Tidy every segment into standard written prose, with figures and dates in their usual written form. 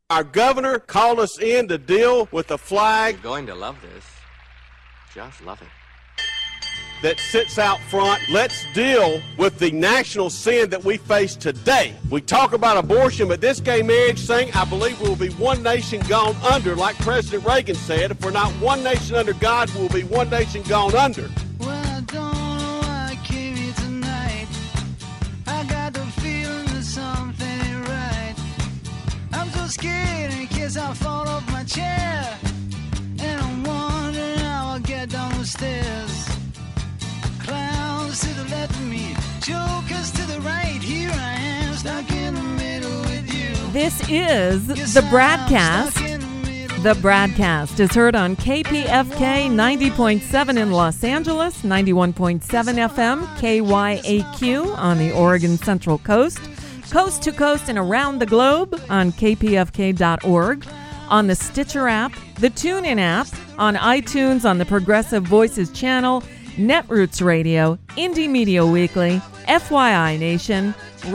Our governor called us in to deal with the flag. You're going to love this. Just love it. That sits out front. Let's deal with the national sin that we face today. We talk about abortion, but this gay marriage thing, I believe will be one nation gone under, like President Reagan said. If we're not one nation under God, we'll be one nation gone under. Well, I don't know why I came here tonight. I got the feeling that something ain't right. I'm so scared in case I fall off my chair. And I'm wondering how I'll get down the stairs. Clowns to the left of me, jokers to the right. Here I am, stuck in the middle with you. This is the Bradcast. The Bradcast is heard on KPFK 90.7 in Los Angeles, 91.7 FM, KYAQ on the Oregon Central Coast, coast to coast and around the globe on kpfk.org, on the Stitcher app, the TuneIn app, on iTunes, on the Progressive Voices channel, Netroots Radio, Indie Media Weekly, FYI Nation,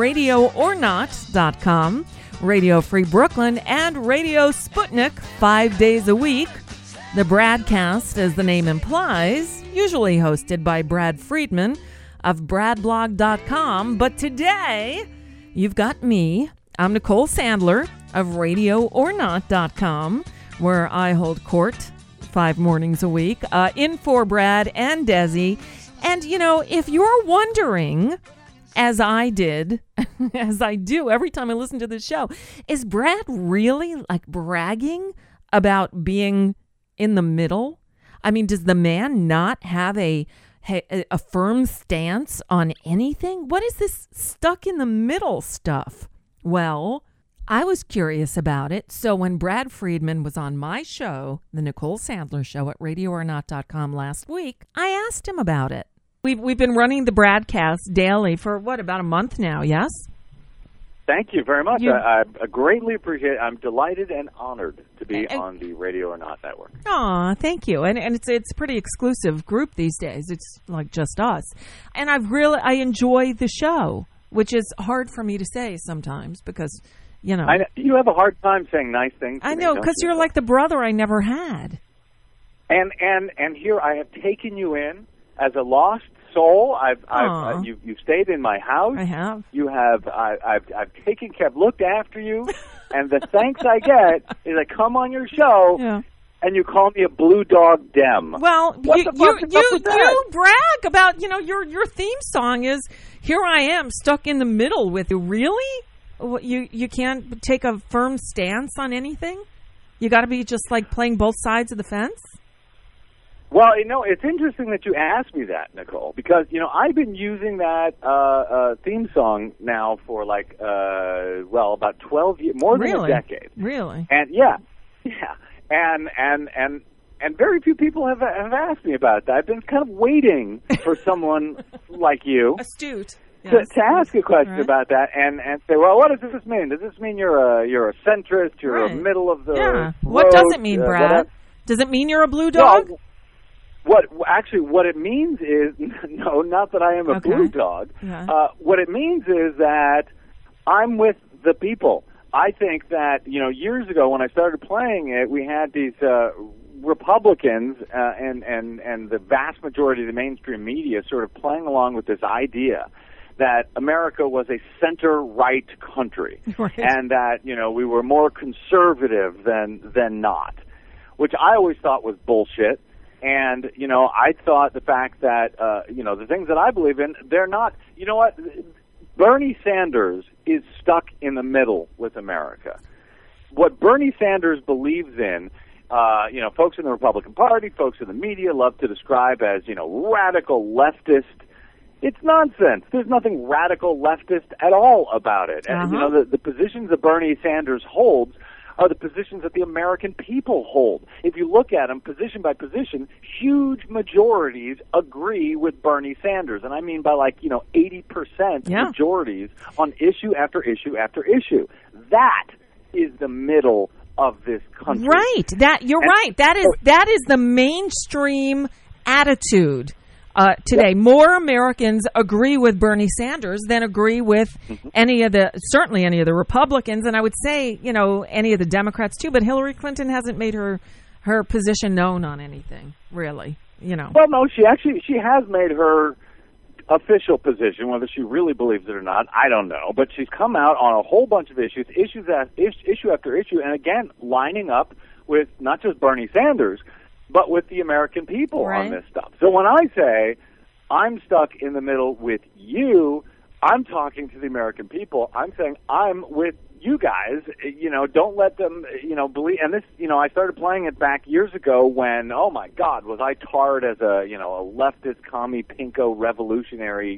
RadioOrNot.com, Radio Free Brooklyn, and Radio Sputnik 5 days a week. The Bradcast, as the name implies, usually hosted by Brad Friedman of BradBlog.com. But today, you've got me. I'm Nicole Sandler of RadioOrNot.com, where I hold court 5 mornings a week, in for Brad and Desi. And, you know, if you're wondering, as I did, as I do every time I listen to this show, is Brad really, like, bragging about being in the middle? I mean, does the man not have a firm stance on anything? What is this stuck in the middle stuff? Well, I was curious about it, so when Brad Friedman was on my show, the Nicole Sandler Show at RadioOrNot.com last week, I asked him about it. We've been running the Bradcast daily for, about a month now, yes? Thank you very much. I greatly appreciate it. I'm delighted and honored to be on the Radio or Not network. Aw, thank you. And it's a pretty exclusive group these days. It's like just us. And I enjoy the show, which is hard for me to say sometimes because, you know. You have a hard time saying nice things to I know, because you're like the brother I never had. And here I have taken you in as a lost soul. You've stayed in my house. I have. You have. I've taken care, looked after you, and the thanks I get is I come on your show. Yeah. And you call me a blue dog dem. Well, you brag about, your theme song is "Here I Am Stuck in the Middle with You." Really? You can't take a firm stance on anything? You got to be just like playing both sides of the fence? Well, it's interesting that you asked me that, Nicole, because, I've been using that theme song now for about 12 years, more than a decade. Really? And yeah. And very few people have asked me about that. I've been kind of waiting for someone like you. Astute. To ask a question about that and say, well, what does this mean? Does this mean you're a centrist? You're a middle of the road? What does it mean, Brad? Does it mean you're a blue dog? Well, what it means is, no, not that I am a blue dog. Yeah. What it means is that I'm with the people. I think that, years ago when I started playing it, we had these Republicans and the vast majority of the mainstream media sort of playing along with this idea that America was a center-right country, and that, we were more conservative than not, which I always thought was bullshit. And, I thought the fact that, the things that I believe in, they're not, Bernie Sanders is stuck in the middle with America. What Bernie Sanders believes in, folks in the Republican Party, folks in the media love to describe as, radical leftist. It's nonsense. There's nothing radical leftist at all about it. Uh-huh. And, the positions that Bernie Sanders holds are the positions that the American people hold. If you look at them position by position, huge majorities agree with Bernie Sanders. And I mean by 80% majorities on issue after issue after issue. That is the middle of this country. Right. You're right. That is the mainstream attitude today. More Americans agree with Bernie Sanders than agree with certainly any of the Republicans, and I would say, any of the Democrats too. But Hillary Clinton hasn't made her position known on anything, really. Well, no, she has made her official position, whether she really believes it or not, I don't know. But she's come out on a whole bunch of issue after issue, and again, lining up with not just Bernie Sanders, but with the American people on this stuff. So when I say I'm stuck in the middle with you, I'm talking to the American people. I'm saying I'm with you guys. Don't let them, believe. And this, I started playing it back years ago when, oh my God, was I tarred as a leftist, commie, pinko, revolutionary,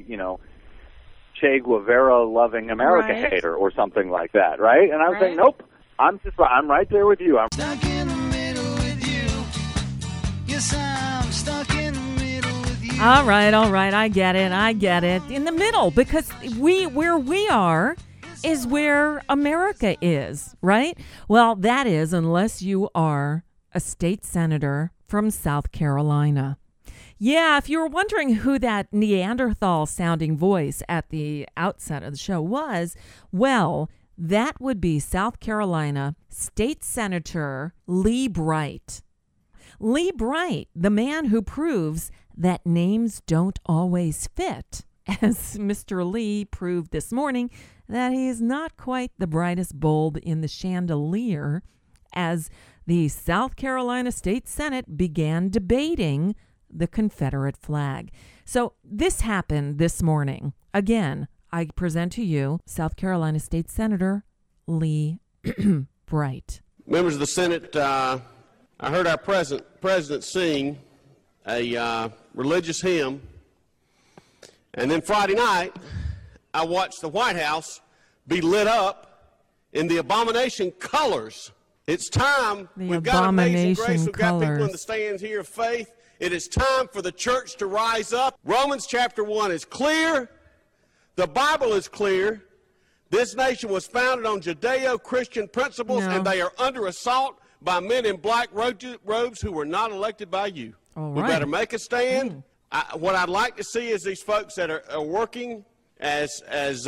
Che Guevara loving America hater or something like that, right? And I was saying, nope, I'm right there with you. I'm stuck in the middle with you. Yes, I'm stuck in the middle with you. All right. I get it. In the middle, because where we are is where America is, right? Well, that is, unless you are a state senator from South Carolina. Yeah, if you were wondering who that Neanderthal-sounding voice at the outset of the show was, well, that would be South Carolina State Senator Lee Bright. Lee Bright, the man who proves that names don't always fit, as Mr. Lee proved this morning that he is not quite the brightest bulb in the chandelier as the South Carolina State Senate began debating the Confederate flag. So this happened this morning. Again, I present to you South Carolina State Senator Lee Bright. Members of the Senate, I heard our president sing a religious hymn, and then Friday night, I watched the White House be lit up in the abomination colors. It's time. We've got Amazing Grace. We've got people in the stands here of faith. It is time for the church to rise up. Romans chapter 1 is clear. The Bible is clear. This nation was founded on Judeo-Christian principles, and they are under assault by men in black robes who were not elected by you. We better make a stand. What I'd like to see is these folks that are working as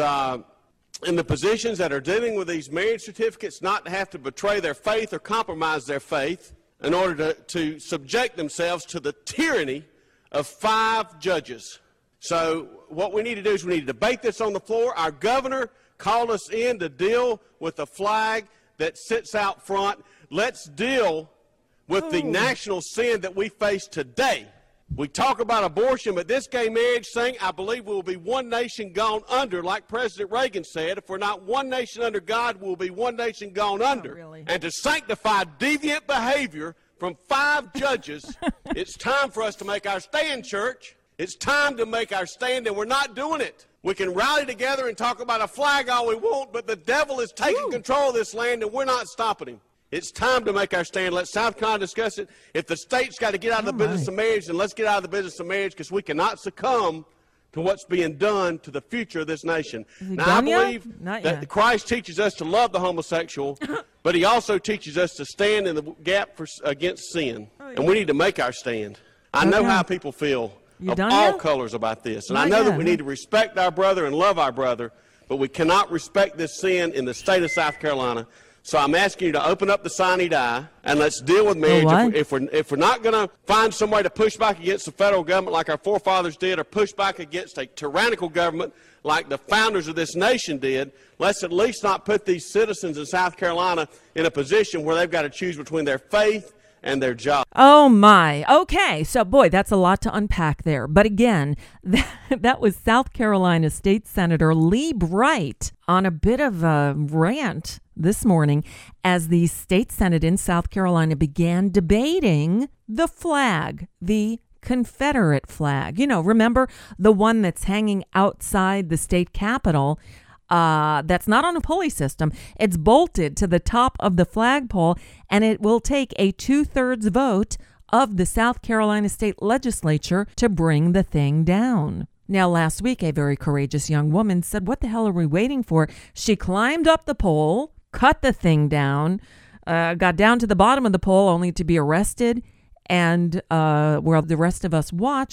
in the positions that are dealing with these marriage certificates not to have to betray their faith or compromise their faith in order to subject themselves to the tyranny of 5 judges. So what we need to do is we need to debate this on the floor. Our governor called us in to deal with the flag that sits out front. Let's deal with the national sin that we face today. We talk about abortion, but this gay marriage thing, I believe we will be one nation gone under, like President Reagan said. If we're not one nation under God, we'll be one nation gone under. Really. And to sanctify deviant behavior from 5 judges, it's time for us to make our stand, church. It's time to make our stand, and we're not doing it. We can rally together and talk about a flag all we want, but the devil is taking control of this land, and we're not stopping him. It's time to make our stand. Let South Carolina discuss it. If the state's got to get out of the business of marriage, then let's get out of the business of marriage, because we cannot succumb to what's being done to the future of this nation. Now, I believe that Christ teaches us to love the homosexual, but he also teaches us to stand in the gap against sin. And we need to make our stand. I know how people feel of all colors about this. And I know that we need to respect our brother and love our brother, but we cannot respect this sin in the state of South Carolina. So I'm asking you to open up the sine die and let's deal with marriage. If we're not going to find some way to push back against the federal government like our forefathers did, or push back against a tyrannical government like the founders of this nation did, let's at least not put these citizens in South Carolina in a position where they've got to choose between their faith and their job. Oh, my. Okay. So, boy, that's a lot to unpack there. But again, that was South Carolina State Senator Lee Bright on a bit of a rant this morning as the state Senate in South Carolina began debating the flag, the Confederate flag. You know, remember the one that's hanging outside the state capitol? That's not on a pulley system. It's bolted to the top of the flagpole, and it will take a 2/3 vote of the South Carolina State Legislature to bring the thing down. Now, last week, a very courageous young woman said, "What the hell are we waiting for?" She climbed up the pole, cut the thing down, got down to the bottom of the pole only to be arrested, and where the rest of us watched,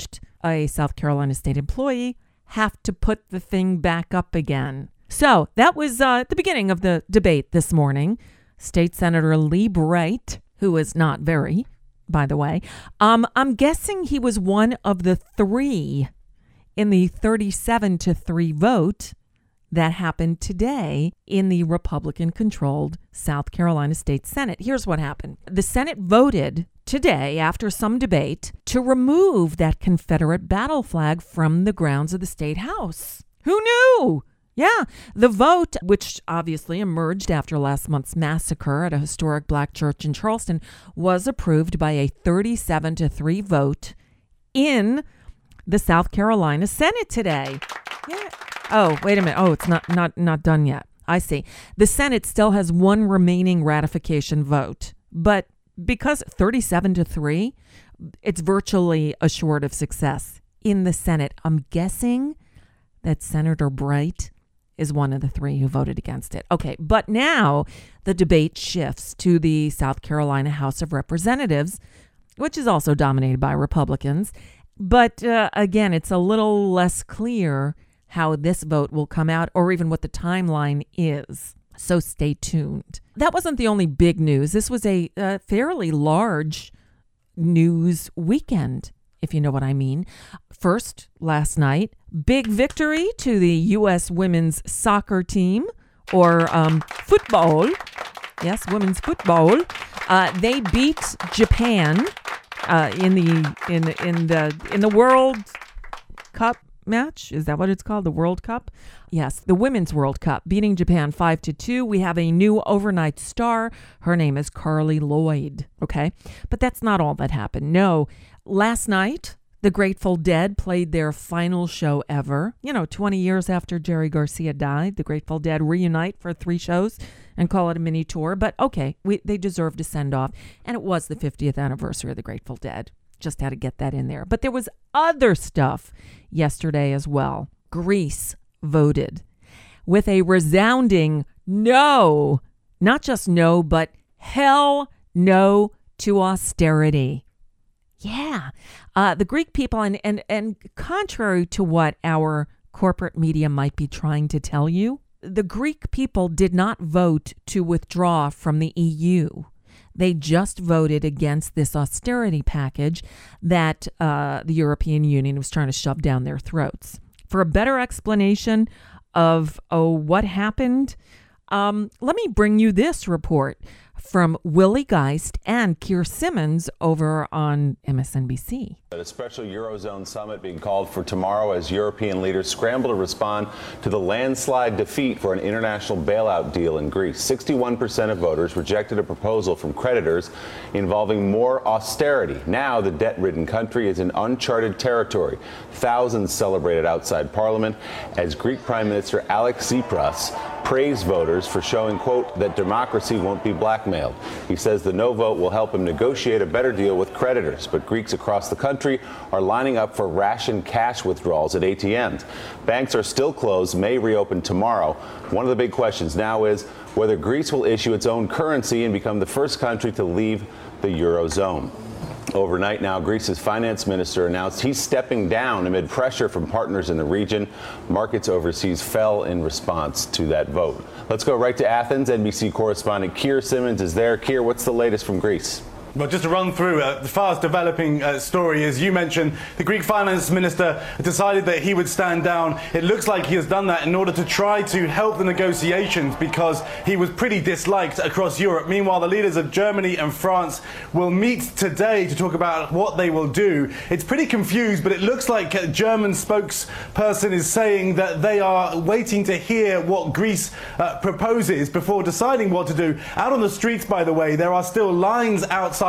a South Carolina state employee have to put the thing back up again. So that was the beginning of the debate this morning. State Senator Lee Bright, who is not very, by the way, I'm guessing he was one of the three in the 37-3 vote that happened today in the Republican-controlled South Carolina State Senate. Here's what happened. The Senate voted today, after some debate, to remove that Confederate battle flag from the grounds of the State House. Who knew? Yeah, the vote, which obviously emerged after last month's massacre at a historic black church in Charleston, was approved by a 37-3 vote in the South Carolina Senate today. Yeah. Oh, wait a minute. Oh, it's not done yet. I see. The Senate still has one remaining ratification vote, but because 37-3, it's virtually assured of success in the Senate. I'm guessing that Senator Bright is one of the three who voted against it. Okay, but now the debate shifts to the South Carolina House of Representatives, which is also dominated by Republicans. But again, it's a little less clear how this vote will come out or even what the timeline is. So stay tuned. That wasn't the only big news. This was a fairly large news weekend, if you know what I mean. First, last night, big victory to the U.S. women's soccer team, or football. Yes, women's football. They beat Japan in the World Cup match. Is that what it's called? The World Cup? Yes, the Women's World Cup, beating Japan 5-2. We have a new overnight star. Her name is Carly Lloyd. Okay, but that's not all that happened. No, last night, the Grateful Dead played their final show ever. 20 years after Jerry Garcia died, the Grateful Dead reunite for 3 shows and call it a mini tour. But okay, they deserved a send-off. And it was the 50th anniversary of the Grateful Dead. Just had to get that in there. But there was other stuff yesterday as well. Greece voted with a resounding no, not just no, but hell no to austerity. Yeah. The Greek people, and contrary to what our corporate media might be trying to tell you, the Greek people did not vote to withdraw from the EU. They just voted against this austerity package that the European Union was trying to shove down their throats. For a better explanation of what happened, let me bring you this report from Willie Geist and Keir Simmons over on MSNBC. A special Eurozone summit being called for tomorrow as European leaders scramble to respond to the landslide defeat for an international bailout deal in Greece. 61% of voters rejected a proposal from creditors involving more austerity. Now the debt-ridden country is in uncharted territory. Thousands celebrated outside Parliament as Greek Prime Minister Alex Tsipras praised voters for showing, quote, that democracy won't be blackmailed. He says the no vote will help him negotiate a better deal with creditors, but Greeks across the country are lining up for ration cash withdrawals at ATMs. Banks are still closed, may reopen tomorrow. One of the big questions now is whether Greece will issue its own currency and become the first country to leave the Eurozone. Overnight now, Greece's finance minister announced he's stepping down amid pressure from partners in the region. Markets overseas fell in response to that vote. Let's go right to Athens. NBC correspondent Keir Simmons is there. Keir, what's the latest from Greece? Well, just to run through the fast-developing story, as you mentioned, the Greek finance minister decided that he would stand down. It looks like he has done that in order to try to help the negotiations because he was pretty disliked across Europe. Meanwhile, the leaders of Germany and France will meet today to talk about what they will do. It's pretty confused, but it looks like a German spokesperson is saying that they are waiting to hear what Greece proposes before deciding what to do. Out on the streets, by the way, there are still lines outside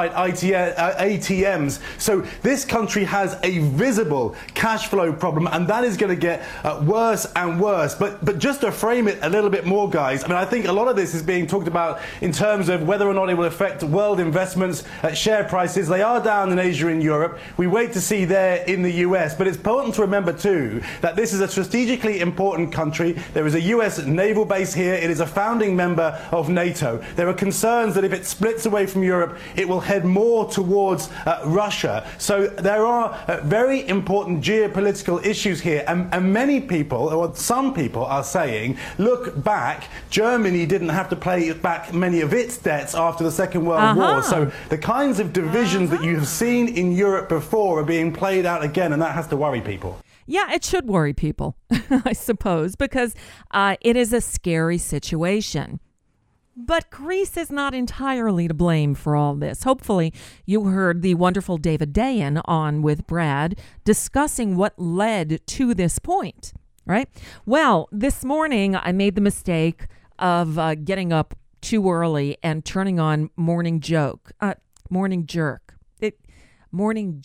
ATMs. So this country has a visible cash flow problem, and that is going to get worse and worse. But just to frame it a little bit more, guys, I think a lot of this is being talked about in terms of whether or not it will affect world investments, share prices. They are down in Asia and Europe. We wait to see there in the US. But it's important to remember, too, that this is a strategically important country. There is a US naval base here. It is a founding member of NATO. There are concerns that if it splits away from Europe, it will head more towards Russia. So there are very important geopolitical issues here, and many people, or some people, are saying, look back, Germany didn't have to pay back many of its debts after the Second World War. So the kinds of divisions that you have seen in Europe before are being played out again, and that has to worry people. Yeah, it should worry people, I suppose, because it is a scary situation. But Greece is not entirely to blame for all this. Hopefully, you heard the wonderful David Dayen on with Brad discussing what led to this point, right? Well, this morning, I made the mistake of getting up too early and turning on Morning Joe. And Morning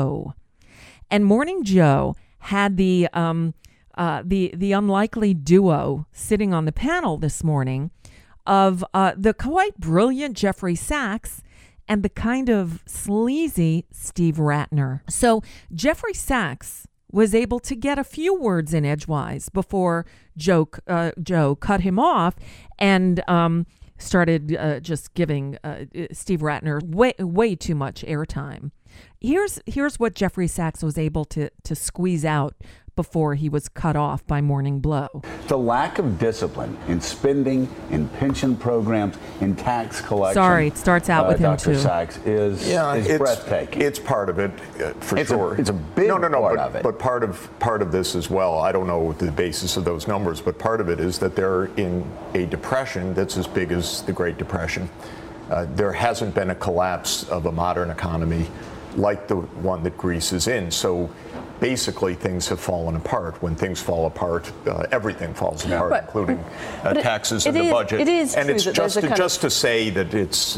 Joe had the unlikely duo sitting on the panel this morning of the quite brilliant Jeffrey Sachs and the kind of sleazy Steve Ratner. So Jeffrey Sachs was able to get a few words in edgewise before Joe cut him off and started just giving Steve Ratner way too much airtime. Here's what Jeffrey Sachs was able to squeeze out before he was cut off by Morning Blow. The lack of discipline in spending, in pension programs, in tax collection. Sorry, it starts out with him Dr. too. Sachs is breathtaking. It's part of it, for sure. It's a big part of it. But part of this as well, I don't know the basis of those numbers, but part of it is that they're in a depression that's as big as the Great Depression. There hasn't been a collapse of a modern economy like the one that Greece is in. So basically things have fallen apart. When things fall apart, everything falls apart, including taxes and the budget. It is and true it's that just to say that it's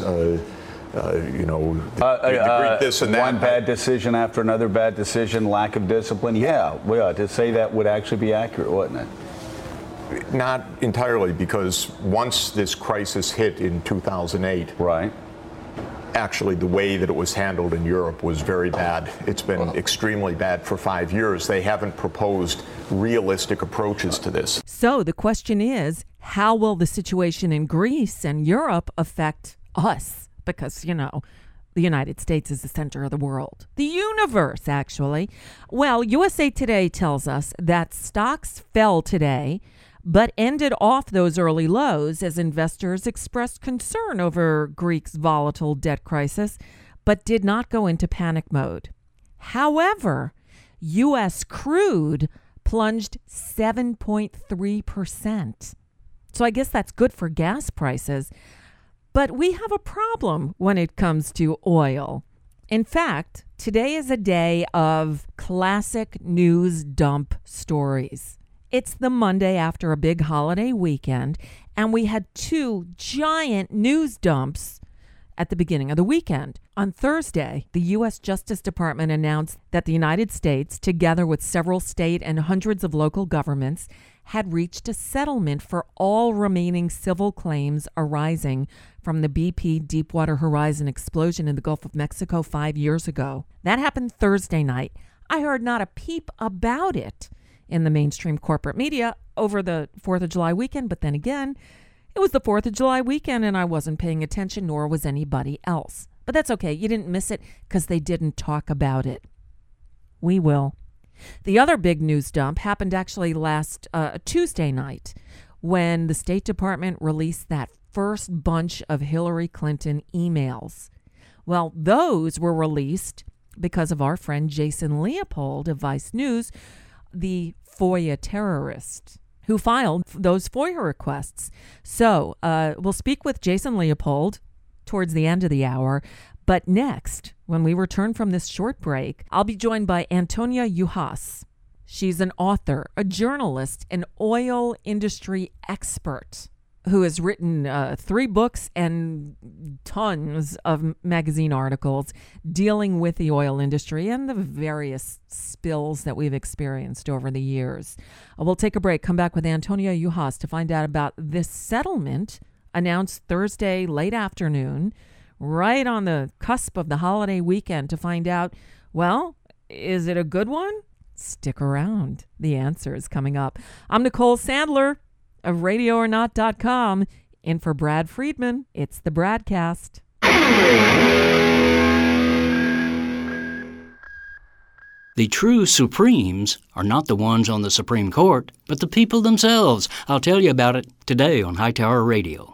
this and that. One bad decision after another bad decision, lack of discipline. Yeah, to say that would actually be accurate, wouldn't it? Not entirely, because once this crisis hit in 2008, right, actually the way that it was handled in Europe was very bad. It's been extremely bad for 5 years. They haven't proposed realistic approaches to this. So the question is, how will the situation in Greece and Europe affect us? Because, the United States is the center of the world. The universe, actually. Well, USA Today tells us that stocks fell today, but ended off those early lows as investors expressed concern over Greece's volatile debt crisis, but did not go into panic mode. However, U.S. crude plunged 7.3%. So I guess that's good for gas prices. But we have a problem when it comes to oil. In fact, today is a day of classic news dump stories. It's the Monday after a big holiday weekend, and we had two giant news dumps at the beginning of the weekend. On Thursday, the U.S. Justice Department announced that the United States, together with several state and hundreds of local governments, had reached a settlement for all remaining civil claims arising from the BP Deepwater Horizon explosion in the Gulf of Mexico 5 years ago. That happened Thursday night. I heard not a peep about it in the mainstream corporate media over the 4th of July weekend. But then again, it was the 4th of July weekend and I wasn't paying attention, nor was anybody else. But that's okay. You didn't miss it because they didn't talk about it. We will. The other big news dump happened actually last Tuesday night when the State Department released that first bunch of Hillary Clinton emails. Well, those were released because of our friend Jason Leopold of Vice News, the FOIA terrorist who filed those FOIA requests. So we'll speak with Jason Leopold towards the end of the hour. But next, when we return from this short break, I'll be joined by Antonia Juhas. She's an author, a journalist, an oil industry expert who has written 3 books and tons of magazine articles dealing with the oil industry and the various spills that we've experienced over the years. We'll take a break, come back with Antonia Juhas to find out about this settlement announced Thursday late afternoon, right on the cusp of the holiday weekend, to find out, well, is it a good one? Stick around. The answer is coming up. I'm Nicole Sandler of RadioOrNot.com. In for Brad Friedman, it's the Bradcast. The true supremes are not the ones on the Supreme Court, but the people themselves. I'll tell you about it today on Hightower Radio.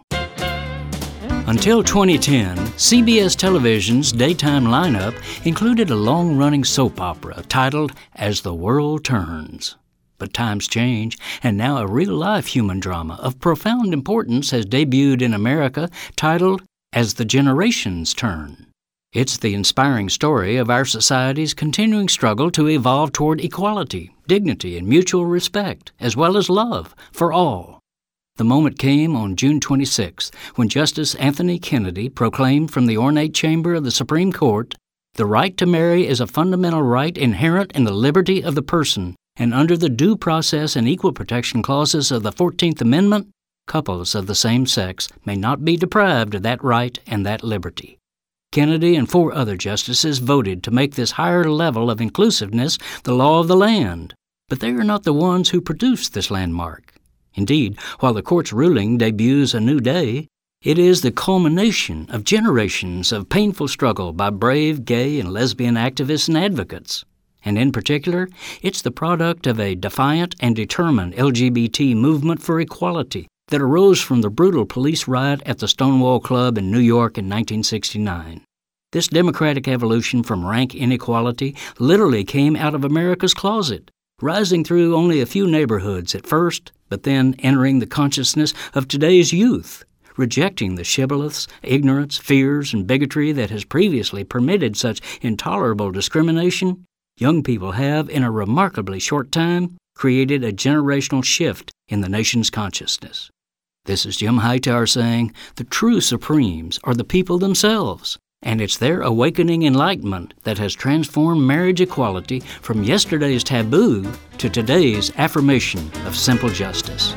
Until 2010, CBS Television's daytime lineup included a long-running soap opera titled As the World Turns. But times change, and now a real-life human drama of profound importance has debuted in America titled As the Generations Turn. It's the inspiring story of our society's continuing struggle to evolve toward equality, dignity, and mutual respect, as well as love for all. The moment came on June 26th when Justice Anthony Kennedy proclaimed from the ornate chamber of the Supreme Court, "The right to marry is a fundamental right inherent in the liberty of the person, and under the due process and equal protection clauses of the 14th Amendment, couples of the same sex may not be deprived of that right and that liberty." Kennedy and 4 other justices voted to make this higher level of inclusiveness the law of the land, but they are not the ones who produced this landmark. Indeed, while the court's ruling debuts a new day, it is the culmination of generations of painful struggle by brave gay and lesbian activists and advocates. And in particular, it's the product of a defiant and determined LGBT movement for equality that arose from the brutal police riot at the Stonewall Club in New York in 1969. This democratic evolution from rank inequality literally came out of America's closet, rising through only a few neighborhoods at first, but then entering the consciousness of today's youth, rejecting the shibboleths, ignorance, fears, and bigotry that has previously permitted such intolerable discrimination. Young people have, in a remarkably short time, created a generational shift in the nation's consciousness. This is Jim Hightower saying, the true supremes are the people themselves, and it's their awakening enlightenment that has transformed marriage equality from yesterday's taboo to today's affirmation of simple justice.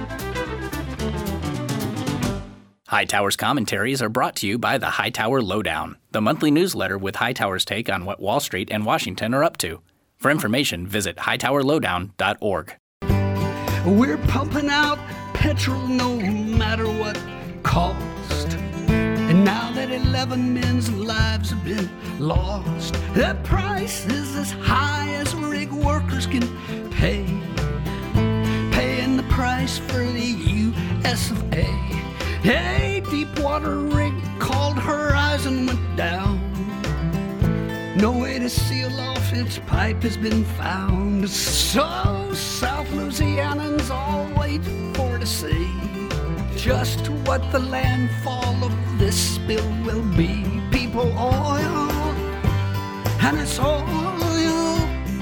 Hightower's commentaries are brought to you by the Hightower Lowdown, the monthly newsletter with Hightower's take on what Wall Street and Washington are up to. For information, visit hightowerlowdown.org. We're pumping out petrol no matter what cost. And now that 11 men's lives have been lost, the price is as high as rig workers can pay. Paying the price for the US of A. A deepwater rig called Horizon went down. No way to seal off its pipe has been found. So South Louisianans all wait for to see just what the landfall of this spill will be. People, oil, and it's oil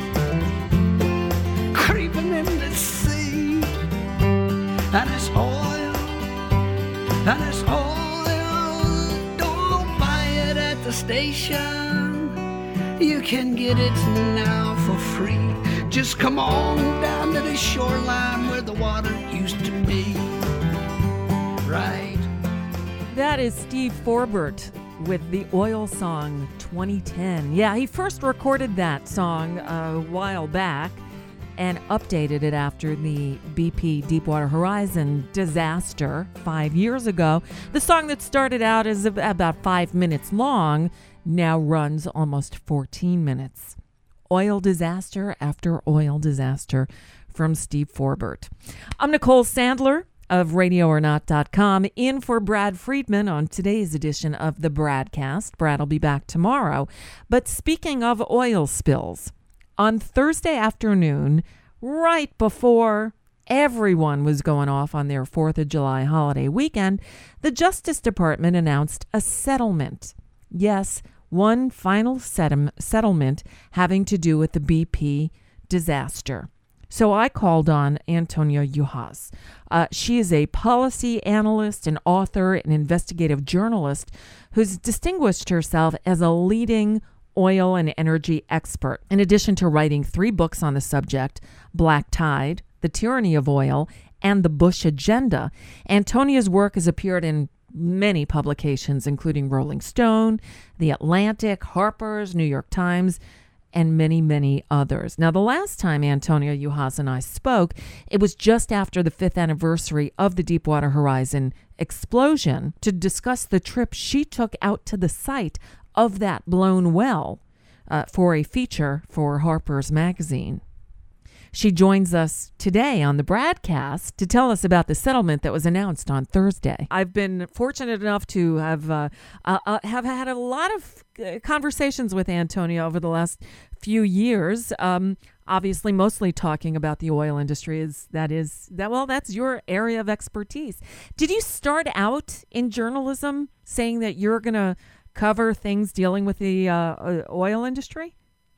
creeping in the sea. And it's oil, and it's oil. Don't buy it at the station. You can get it now for free. Just come on down to the shoreline where the water used to be. Right. That is Steve Forbert with the Oil Song 2010. Yeah, he first recorded that song a while back and updated it after the BP Deepwater Horizon disaster 5 years ago. The song that started out as about 5 minutes long now runs almost 14 minutes. Oil disaster after oil disaster from Steve Forbert. I'm Nicole Sandler of RadioOrNot.com, in for Brad Friedman on today's edition of the Bradcast. Brad will be back tomorrow. But speaking of oil spills, on Thursday afternoon, right before everyone was going off on their 4th of July holiday weekend, the Justice Department announced a settlement. Yes, one final settlement having to do with the BP disaster. So I called on Antonia Juhas. She is a policy analyst, an author, an investigative journalist who's distinguished herself as a leading oil and energy expert. In addition to writing 3 books on the subject, Black Tide, The Tyranny of Oil, and The Bush Agenda, Antonia's work has appeared in many publications, including Rolling Stone, The Atlantic, Harper's, New York Times, and many, many others. Now, the last time Antonia Juhas and I spoke, it was just after the 5th anniversary of the Deepwater Horizon explosion to discuss the trip she took out to the site of that blown well for a feature for Harper's Magazine. She joins us today on the Bradcast to tell us about the settlement that was announced on Thursday. I've been fortunate enough to have had a lot of conversations with Antonia over the last few years. Obviously, mostly talking about the oil industry. That's your area of expertise. Did you start out in journalism saying that you're going to cover things dealing with the oil industry?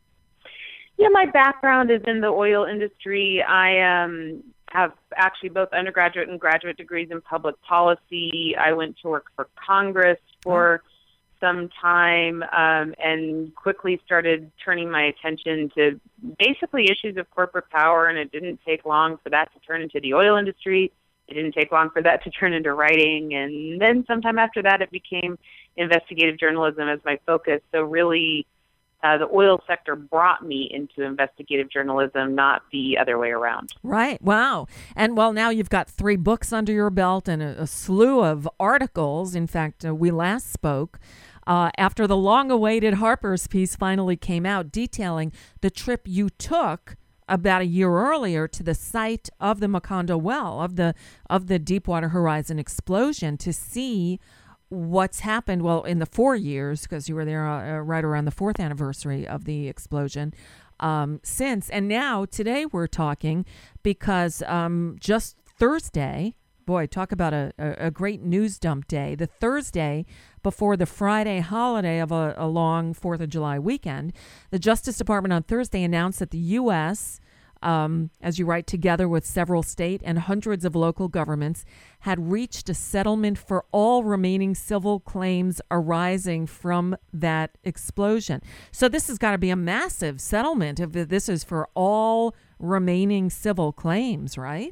Yeah, my background is in the oil industry. I have actually both undergraduate and graduate degrees in public policy. I went to work for Congress for some time and quickly started turning my attention to basically issues of corporate power, and it didn't take long for that to turn into the oil industry. It didn't take long for that to turn into writing, and then sometime after that it became investigative journalism as my focus. So really, the oil sector brought me into investigative journalism, not the other way around. Right. Wow. And now you've got 3 books under your belt and a slew of articles. In fact, we last spoke after the long-awaited Harper's piece finally came out detailing the trip you took about a year earlier to the site of the Macondo well, of the Deepwater Horizon explosion, to see what's happened, in the 4 years, because you were there right around the 4th anniversary of the explosion since. And now, today we're talking because just Thursday, boy, talk about a great news dump day, the Thursday before the Friday holiday of a long 4th of July weekend, the Justice Department on Thursday announced that the U.S., as you write, together with several state and hundreds of local governments, had reached a settlement for all remaining civil claims arising from that explosion. So this has got to be a massive settlement if this is for all remaining civil claims, right?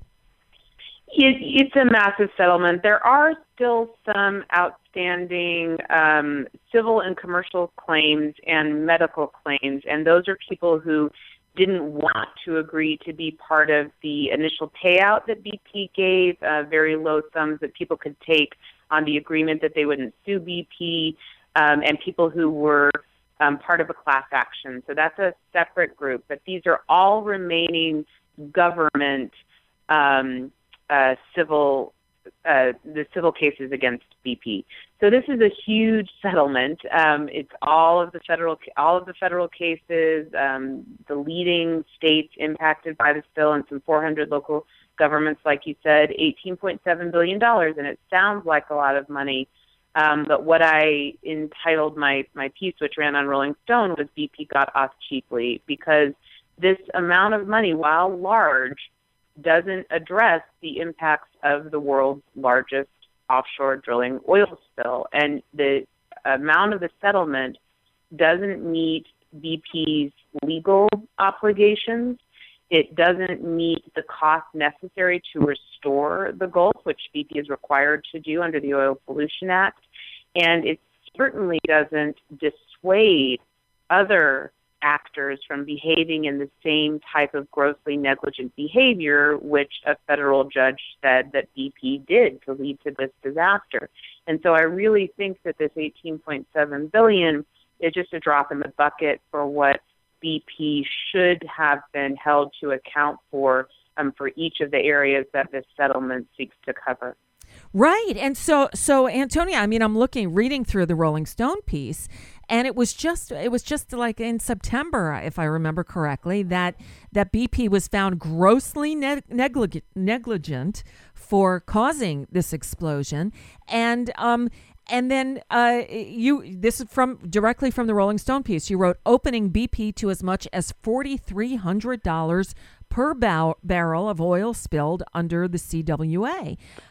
It's a massive settlement. There are still some outstanding civil and commercial claims and medical claims, and those are people who didn't want to agree to be part of the initial payout that BP gave, very low sums that people could take on the agreement that they wouldn't sue BP, and people who were part of a class action. So that's a separate group. But these are all remaining government the civil cases against BP. So this is a huge settlement. It's all of the federal cases, the leading states impacted by the spill, and some 400 local governments, like you said, $18.7 billion, and it sounds like a lot of money. But what I entitled my piece, which ran on Rolling Stone, was BP got off cheaply, because this amount of money, while large, doesn't address the impacts of the world's largest offshore drilling oil spill. And the amount of the settlement doesn't meet BP's legal obligations. It doesn't meet the cost necessary to restore the Gulf, which BP is required to do under the Oil Pollution Act. And it certainly doesn't dissuade other actors from behaving in the same type of grossly negligent behavior, which a federal judge said that BP did to lead to this disaster. And so I really think that this $18.7 billion is just a drop in the bucket for what BP should have been held to account for each of the areas that this settlement seeks to cover. Right. And so Antonia, I'm reading through the Rolling Stone piece, and it was just like in September, if I remember correctly, that BP was found grossly negligent for causing this explosion. And then this is directly from the Rolling Stone piece. You wrote, opening BP to as much as $4,300 per barrel of oil spilled under the CWA.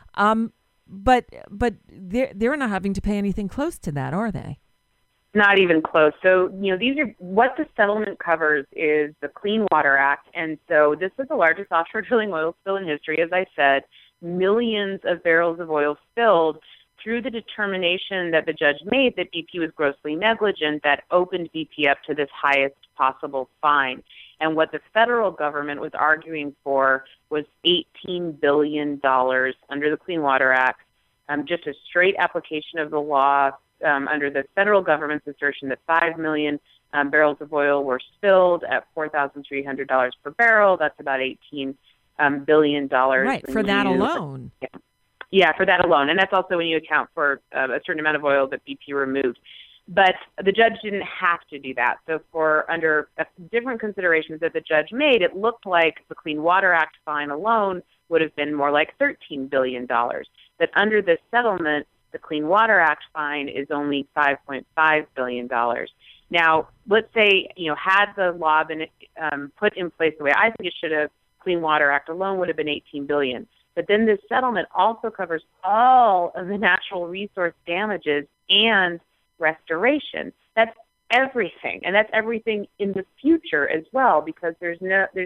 But they're not having to pay anything close to that, are they? Not even close. So, these are what the settlement covers is the Clean Water Act. And so this is the largest offshore drilling oil spill in history. As I said, millions of barrels of oil spilled through the determination that the judge made that BP was grossly negligent that opened BP up to this highest possible fine. And what the federal government was arguing for was $18 billion under the Clean Water Act, just a straight application of the law under the federal government's assertion that $5 million barrels of oil were spilled at $4,300 per barrel. That's about $18 billion. Right, for that alone. Yeah, for that alone. And that's also when you account for a certain amount of oil that BP removed. But the judge didn't have to do that. So under different considerations that the judge made, it looked like the Clean Water Act fine alone would have been more like $13 billion. But under this settlement, the Clean Water Act fine is only $5.5 billion. Now, let's say, had the law been put in place the way I think it should have, Clean Water Act alone would have been $18 billion. But then this settlement also covers all of the natural resource damages and restoration. That's everything, and that's everything in the future as well, because there's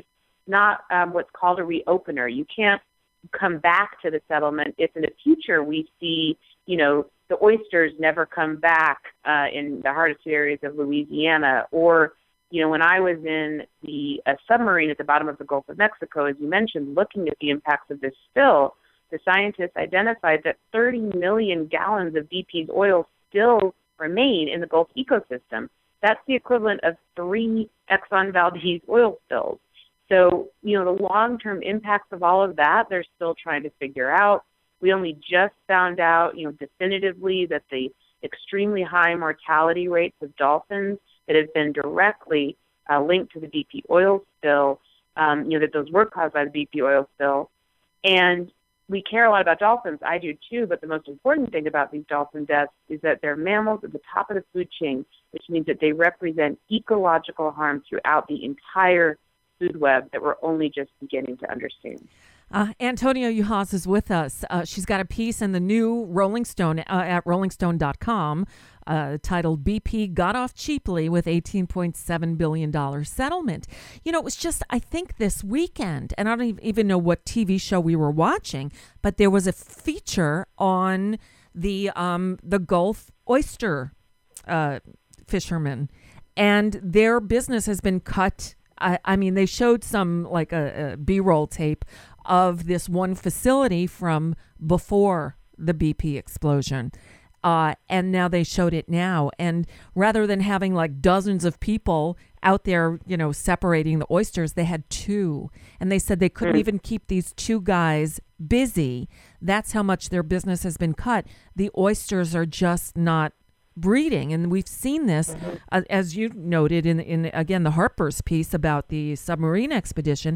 not what's called a reopener. You can't come back to the settlement if in the future we see, the oysters never come back in the hardest areas of Louisiana, or when I was in a submarine at the bottom of the Gulf of Mexico, as you mentioned, looking at the impacts of this spill, the scientists identified that 30 million gallons of BP's oil still remain in the Gulf ecosystem. That's the equivalent of 3 Exxon Valdez oil spills. So, the long-term impacts of all of that, they're still trying to figure out. We only just found out, definitively that the extremely high mortality rates of dolphins that have been directly linked to the BP oil spill, that those were caused by the BP oil spill. And we care a lot about dolphins. I do too, but the most important thing about these dolphin deaths is that they're mammals at the top of the food chain, which means that they represent ecological harm throughout the entire food web that we're only just beginning to understand. Antonia Juhasz is with us. She's got a piece in the new Rolling Stone at rollingstone.com titled BP Got Off Cheaply with $18.7 billion settlement. It was just, I think, this weekend, and I don't even know what TV show we were watching, but there was a feature on the Gulf oyster fishermen, and their business has been cut. I mean, they showed some like a B-roll tape of this one facility from before the BP explosion. And now they showed it now. And rather than having like dozens of people out there, separating the oysters, they had 2. And they said they couldn't even keep these 2 guys busy. That's how much their business has been cut. The oysters are just not breeding, and we've seen this as you noted in again the Harper's piece about the submarine expedition,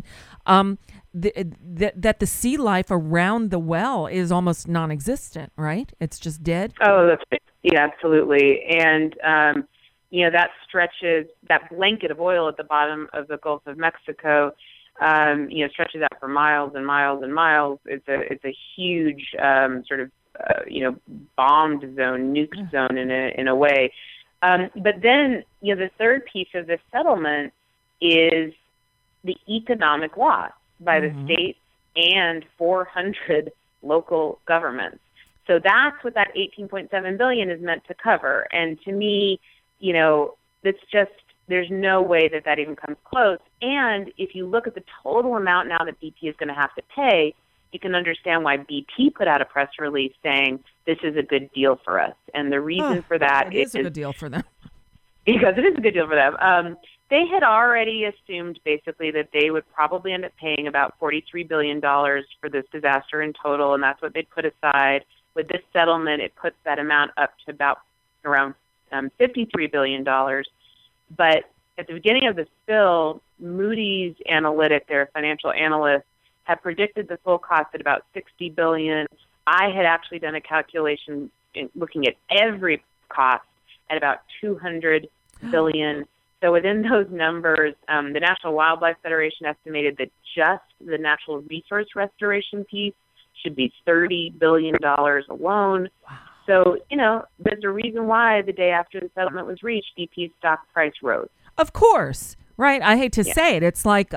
that the sea life around the well is almost non-existent, right? It's just dead. Oh, yeah, absolutely. And that stretches, that blanket of oil at the bottom of the Gulf of Mexico, stretches out for miles and miles and miles. It's a huge sort of bombed zone, nuke zone in a way. But then, the third piece of this settlement is the economic loss by the states and 400 local governments. So that's what that $18.7 billion is meant to cover. And to me, it's just, there's no way that even comes close. And if you look at the total amount now that BP is going to have to pay, you can understand why BP put out a press release saying this is a good deal for us. And the reason for that is a good deal for them. Because it is a good deal for them. They had already assumed basically that they would probably end up paying about $43 billion for this disaster in total, and that's what they'd put aside. With this settlement, it puts that amount up to about around $53 billion. But at the beginning of the spill, Moody's Analytic, their financial analyst, had predicted the full cost at about $60 billion. I had actually done a calculation looking at every cost at about $200 billion. So within those numbers, the National Wildlife Federation estimated that just the natural resource restoration piece should be $30 billion alone. Wow. So, there's a reason why the day after the settlement was reached, BP's stock price rose. Of course. Right. I hate to say it. It's like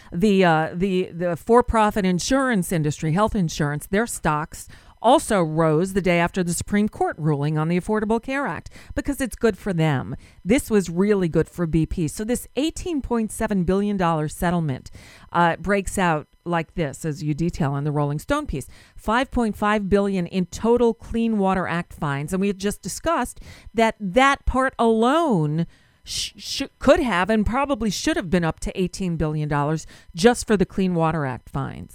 the for-profit insurance industry, health insurance, their stocks also rose the day after the Supreme Court ruling on the Affordable Care Act because it's good for them. This was really good for BP. So this $18.7 billion settlement breaks out like this, as you detail in the Rolling Stone piece. $5.5 billion in total Clean Water Act fines. And we had just discussed that part alone could have and probably should have been up to $18 billion just for the Clean Water Act fines.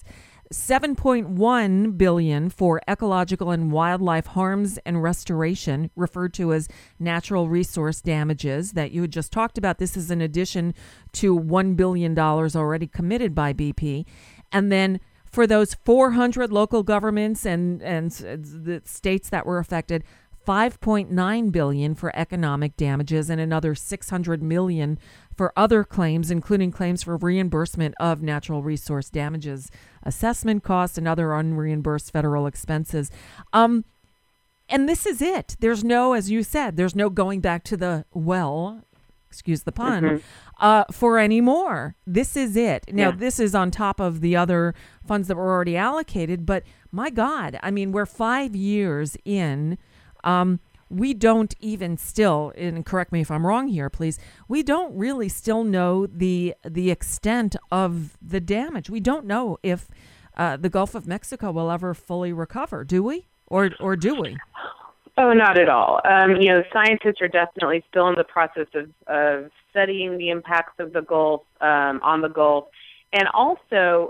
$7.1 billion for ecological and wildlife harms and restoration, referred to as natural resource damages that you had just talked about. This is in addition to $1 billion already committed by BP. And then for those 400 local governments and the states that were affected, $5.9 billion for economic damages and another $600 million for other claims, including claims for reimbursement of natural resource damages, assessment costs, and other unreimbursed federal expenses. And this is it. There's no, as you said, there's no going back to the well, excuse the pun, for any more. This is it. Now, this is on top of the other funds that were already allocated, but my God, I mean, we're 5 years in. We don't even still, and correct me if I'm wrong here, please, we don't really still know the extent of the damage. We don't know if the Gulf of Mexico will ever fully recover, do we? Or do we? Oh, not at all. Scientists are definitely still in the process of studying the impacts of the Gulf, on the Gulf. And also,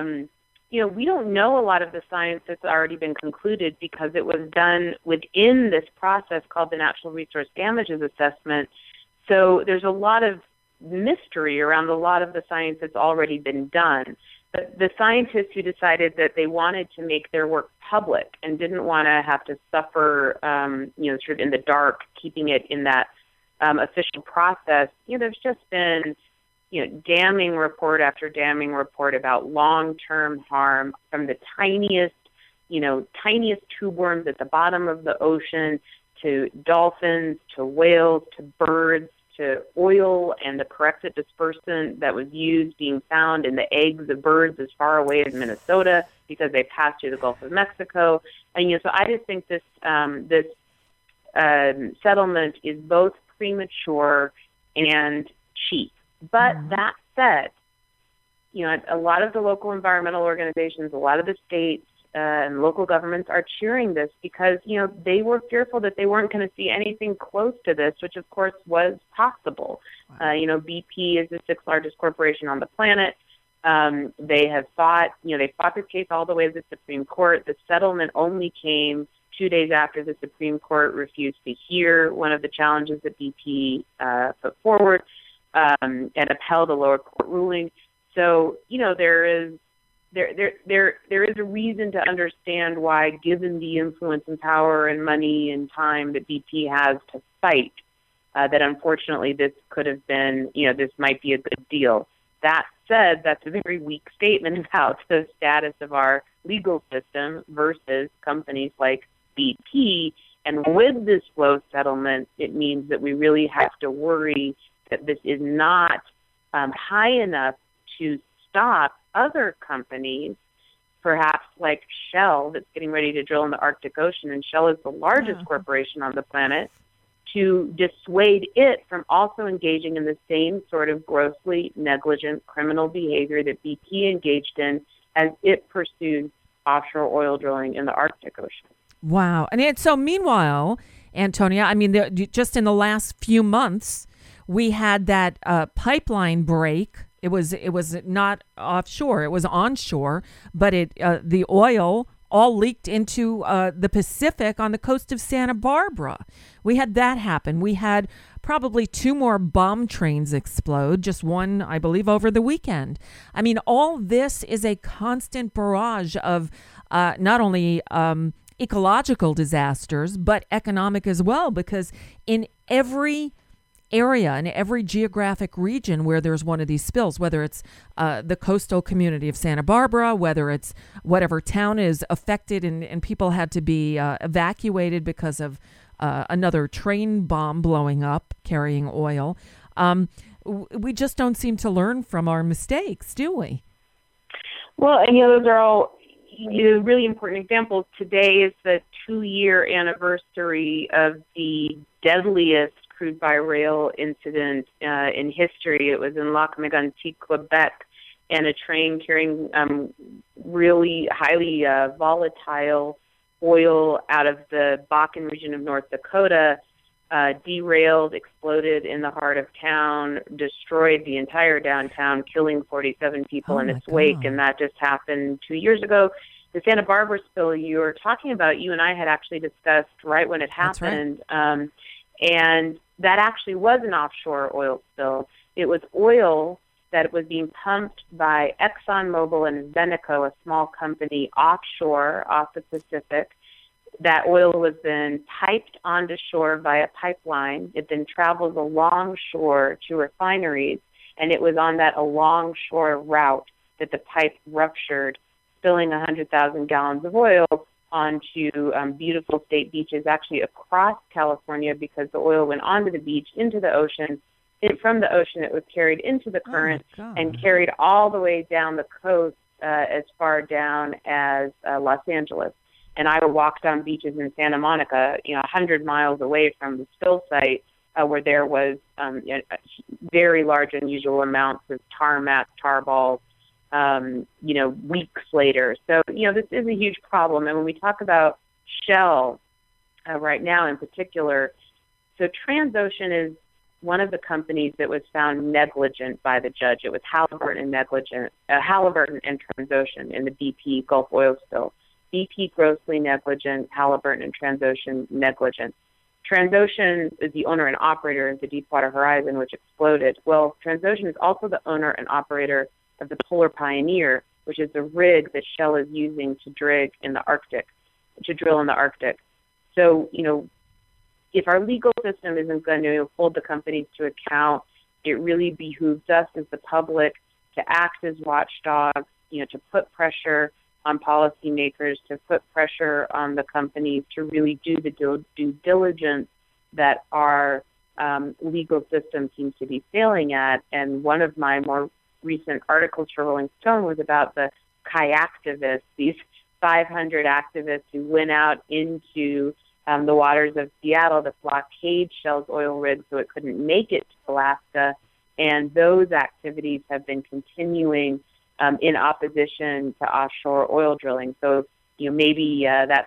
we don't know a lot of the science that's already been concluded because it was done within this process called the Natural Resource Damages Assessment. So there's a lot of mystery around a lot of the science that's already been done. But the scientists who decided that they wanted to make their work public and didn't want to have to suffer, sort of in the dark, keeping it in that official process, there's just been damning report after damning report about long-term harm from the tiniest tube worms at the bottom of the ocean to dolphins, to whales, to birds, to oil and the corrected dispersant that was used being found in the eggs of birds as far away as Minnesota because they passed through the Gulf of Mexico. And, so I just think this settlement is both premature and cheap. But that said, a lot of the local environmental organizations, a lot of the states and local governments are cheering this because, they were fearful that they weren't going to see anything close to this, which of course was possible. Wow. BP is the sixth largest corporation on the planet. They have fought this case all the way to the Supreme Court. The settlement only came 2 days after the Supreme Court refused to hear one of the challenges that BP put forward. And upheld a lower court ruling. So, there is a reason to understand why, given the influence and power and money and time that BP has to fight, that unfortunately this could have been, this might be a good deal. That said, that's a very weak statement about the status of our legal system versus companies like BP. And with this flow settlement, it means that we really have to worry that this is not high enough to stop other companies, perhaps like Shell, that's getting ready to drill in the Arctic Ocean, and Shell is the largest corporation on the planet, to dissuade it from also engaging in the same sort of grossly negligent criminal behavior that BP engaged in as it pursued offshore oil drilling in the Arctic Ocean. Wow. And so meanwhile, Antonia, I mean, just in the last few months, we had that pipeline break. It was not offshore; it was onshore. But the oil all leaked into the Pacific on the coast of Santa Barbara. We had that happen. We had probably 2 more bomb trains explode. Just one, I believe, over the weekend. I mean, all this is a constant barrage of not only ecological disasters but economic as well. Because in every area, in every geographic region where there's one of these spills, whether it's the coastal community of Santa Barbara, whether it's whatever town is affected and people had to be evacuated because of another train bomb blowing up carrying oil, we just don't seem to learn from our mistakes, do we? Well, and those are all really important examples. Today is the 2-year anniversary of the deadliest crude by rail incident in history. It was in Lac Mégantic, Quebec, and a train carrying really highly volatile oil out of the Bakken region of North Dakota derailed, exploded in the heart of town, destroyed the entire downtown, killing 47 people in its wake. And that just happened 2 years ago. The Santa Barbara spill you were talking about, you and I had actually discussed right when it happened. Right. And that actually was an offshore oil spill. It was oil that was being pumped by ExxonMobil and Veneco, a small company offshore off the Pacific. That oil was then piped onto shore via pipeline. It then travels along shore to refineries, and it was on that along-shore route that the pipe ruptured, spilling 100,000 gallons of oil onto beautiful state beaches, actually across California, because the oil went onto the beach, into the ocean. From the ocean, it was carried into the current and carried all the way down the coast as far down as Los Angeles. And I walked on beaches in Santa Monica, 100 miles away from the spill site, where there was very large, unusual amounts of tarmac, tar balls, weeks later. So, this is a huge problem. And when we talk about Shell right now in particular, so Transocean is one of the companies that was found negligent by the judge. It was Halliburton and Transocean in the BP Gulf oil spill. BP grossly negligent, Halliburton and Transocean negligent. Transocean is the owner and operator of the Deepwater Horizon, which exploded. Well, Transocean is also the owner and operator of the Polar Pioneer, which is the rig that Shell is using to drill in the Arctic. So, if our legal system isn't going to hold the companies to account, it really behooves us as the public to act as watchdogs, to put pressure on policymakers, to put pressure on the companies to really do the due diligence that our legal system seems to be failing at. And one of my more recent articles for Rolling Stone was about the kayaktivists, these 500 activists who went out into the waters of Seattle to blockade Shell's oil rig so it couldn't make it to Alaska. And those activities have been continuing in opposition to offshore oil drilling. So, maybe that's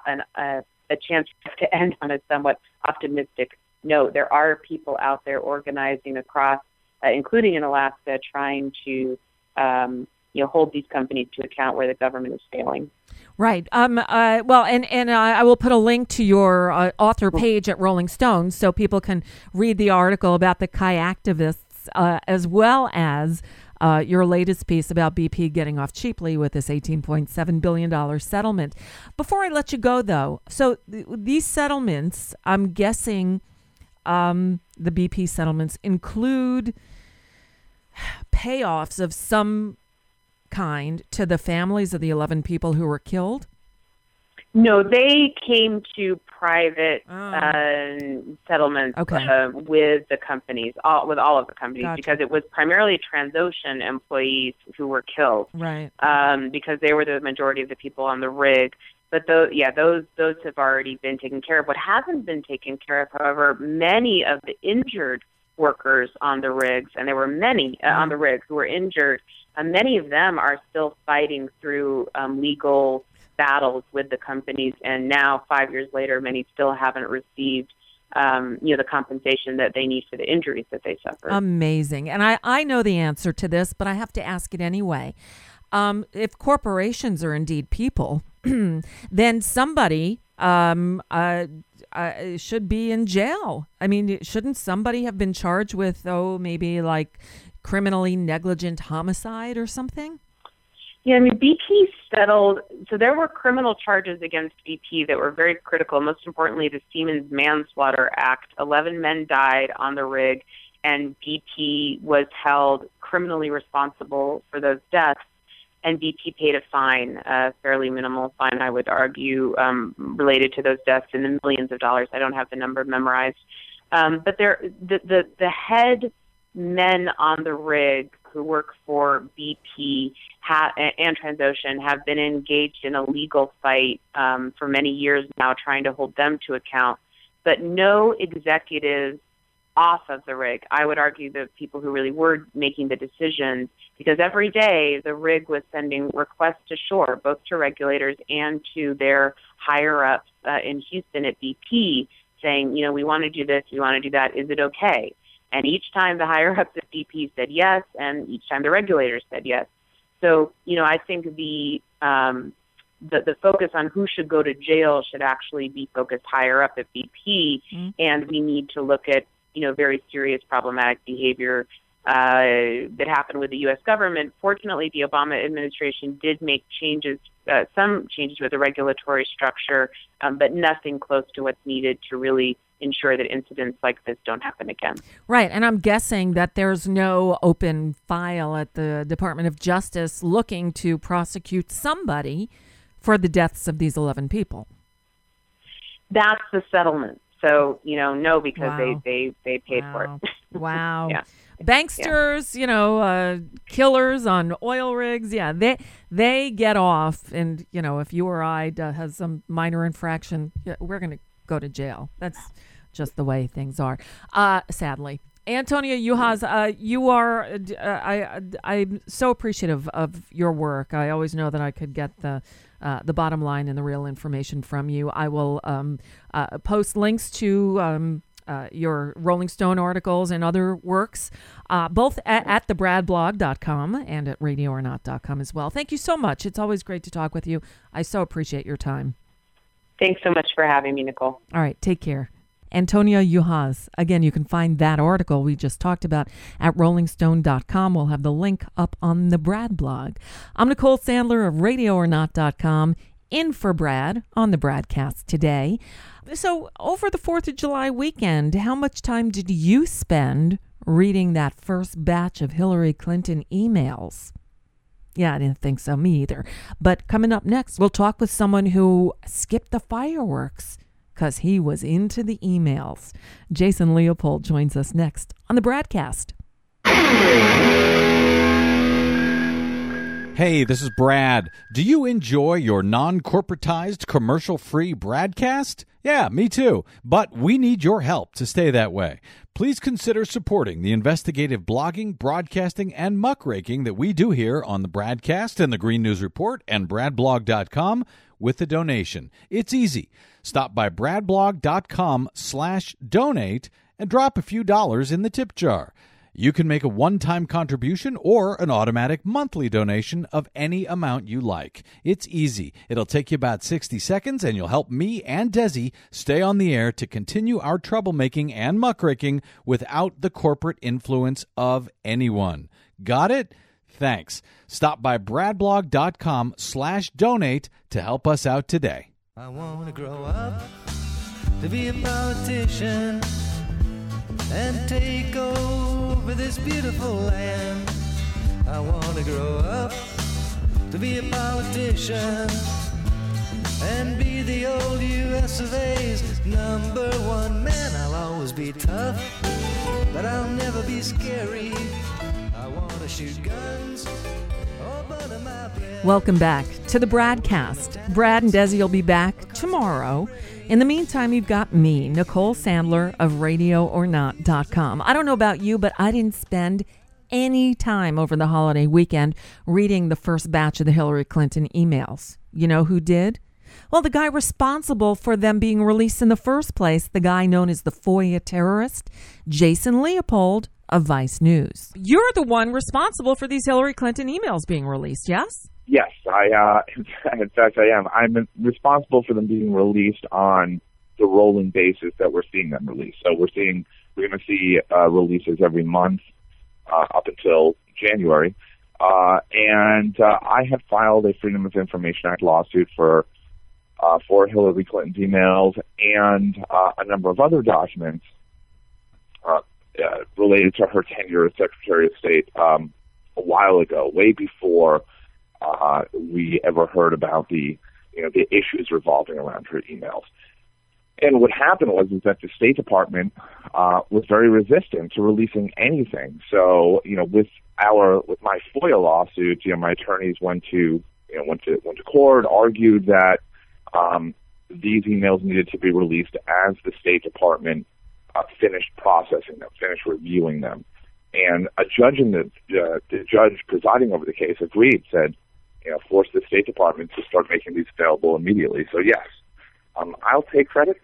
a chance to end on a somewhat optimistic note. There are people out there organizing across, including in Alaska, trying to hold these companies to account where the government is failing. Right. Well, and I will put a link to your author page at Rolling Stone so people can read the article about the kayaktivists, as well as your latest piece about BP getting off cheaply with this $18.7 billion settlement. Before I let you go, though, so these settlements, I'm guessing the BP settlements include payoffs of some kind to the families of the 11 people who were killed? No, they came to private settlements with the companies, with all of the companies, because it was primarily Transocean employees who were killed, right? Because they were the majority of the people on the rig. But those have already been taken care of. What hasn't been taken care of, however, many of the injured workers on the rigs, and there were many on the rigs who were injured. Many of them are still fighting through legal battles with the companies, and now 5 years later, many still haven't received the compensation that they need for the injuries that they suffered. Amazing. And I know the answer to this, but I have to ask it anyway. If corporations are indeed people, then somebody should be in jail. I mean, shouldn't somebody have been charged with, maybe like criminally negligent homicide or something? Yeah, I mean, BP settled. So there were criminal charges against BP that were very critical. Most importantly, the Siemens Manslaughter Act. 11 men died on the rig, and BP was held criminally responsible for those deaths. And BP paid a fine, a fairly minimal fine, I would argue, related to those deaths in the millions of dollars. I don't have the number memorized. But the head men on the rig who work for BP and Transocean have been engaged in a legal fight for many years now, trying to hold them to account. But no executives off of the rig. I would argue the people who really were making the decisions, because every day the rig was sending requests to shore, both to regulators and to their higher-ups in Houston at BP, saying, we want to do this, we want to do that. Is it okay? And each time the higher-ups at BP said yes, and each time the regulators said yes. So, I think the focus on who should go to jail should actually be focused higher up at BP, and we need to look at, very serious problematic behavior that happened with the U.S. government. Fortunately, the Obama administration did make some changes with the regulatory structure, but nothing close to what's needed to really ensure that incidents like this don't happen again. Right, and I'm guessing that there's no open file at the Department of Justice looking to prosecute somebody for the deaths of these 11 people. That's the settlement. So, no, because Wow. they paid for it. Wow. Yeah. Banksters, killers on oil rigs. Yeah, they get off. And, if you or I has some minor infraction, we're going to go to jail. That's just the way things are, sadly. Antonia Juhas, you are, I'm so appreciative of your work. I always know that I could get the bottom line and the real information from you. I will post links to your Rolling Stone articles and other works, both at thebradblog.com and at radioornot.com as well. Thank you so much. It's always great to talk with you. I so appreciate your time. Thanks so much for having me, Nicole. All right, take care. Antonia Juhas. Again, you can find that article we just talked about at rollingstone.com. We'll have the link up on the Brad blog. I'm Nicole Sandler of radioornot.com, in for Brad on the Bradcast today. So over the 4th of July weekend, how much time did you spend reading that first batch of Hillary Clinton emails? Yeah, I didn't think so. Me either. But coming up next, we'll talk with someone who skipped the fireworks because he was into the emails. Jason Leopold joins us next on the Bradcast. Hey, this is Brad. Do you enjoy your non-corporatized, commercial-free Bradcast? Yeah, me too. But we need your help to stay that way. Please consider supporting the investigative blogging, broadcasting, and muckraking that we do here on the Bradcast and the Green News Report and bradblog.com with a donation. It's easy. Stop by bradblog.com/donate and drop a few dollars in the tip jar. You can make a one-time contribution or an automatic monthly donation of any amount you like. It's easy. It'll take you about 60 seconds, and you'll help me and Desi stay on the air to continue our troublemaking and muckraking without the corporate influence of anyone. Got it? Thanks. Stop by bradblog.com/donate to help us out today. I want to grow up to be a politician and take over this beautiful land. I want to grow up to be a politician and be the old US of A's #1 man. I'll always be tough, but I'll never be scary. I want to shoot guns or butter my bread. Welcome back to the Bradcast. Brad and Desi will be back tomorrow. In the meantime, you've got me, Nicole Sandler of RadioOrNot.com. I don't know about you, but I didn't spend any time over the holiday weekend reading the first batch of the Hillary Clinton emails. You know who did? Well, the guy responsible for them being released in the first place, the guy known as the FOIA terrorist, Jason Leopold of Vice News. You're the one responsible for these Hillary Clinton emails being released, yes? Yes, in fact, I am. I'm responsible for them being released on the rolling basis that we're seeing them released. So we're going to see releases every month up until January. And I have filed a Freedom of Information Act lawsuit for Hillary Clinton's emails and a number of other documents related to her tenure as Secretary of State a while ago, way before we ever heard about the issues revolving around her emails. And what happened was that the State Department was very resistant to releasing anything. So, with my FOIA lawsuit, my attorneys went to court, argued that these emails needed to be released as the State Department finished processing them, finished reviewing them. And a judge the judge presiding over the case agreed, said, force the State Department to start making these available immediately. So yes, I'll take credit for it.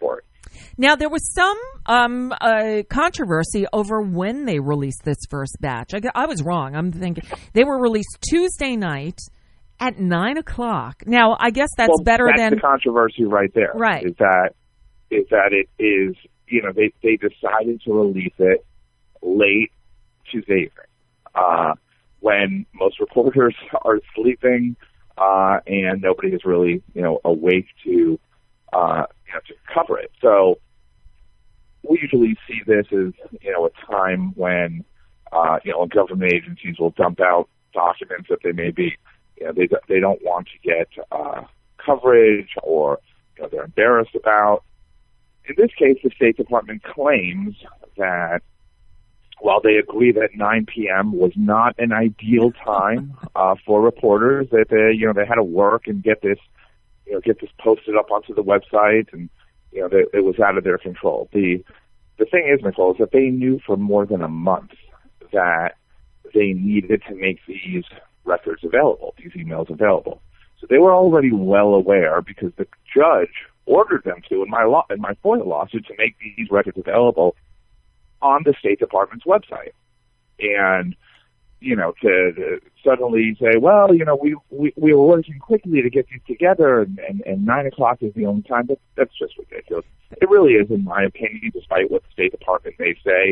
Now, there was some controversy over when they released this first batch. I was wrong. I'm thinking they were released Tuesday night at 9 o'clock. Now, I guess that's better than... That's the controversy right there. Right. Is that it is, they decided to release it late Tuesday evening, when most reporters are sleeping, and nobody is really, awake to cover it. So we usually see this as, a time when, government agencies will dump out documents that they may be, they don't want to get coverage or, they're embarrassed about. In this case, the State Department claims that while they agree that 9 p.m. was not an ideal time for reporters, that they had to work and get this posted up onto the website, and that it was out of their control. The thing is, Nicole, is that they knew for more than a month that they needed to make these records available, these emails available. So they were already well aware, because the judge ordered them to, in my FOIA lawsuit, to make these records available on the State Department's website. And, to suddenly say, well, we were working quickly to get these together, and 9 o'clock is the only time, that's just ridiculous. It really is, in my opinion, despite what the State Department may say,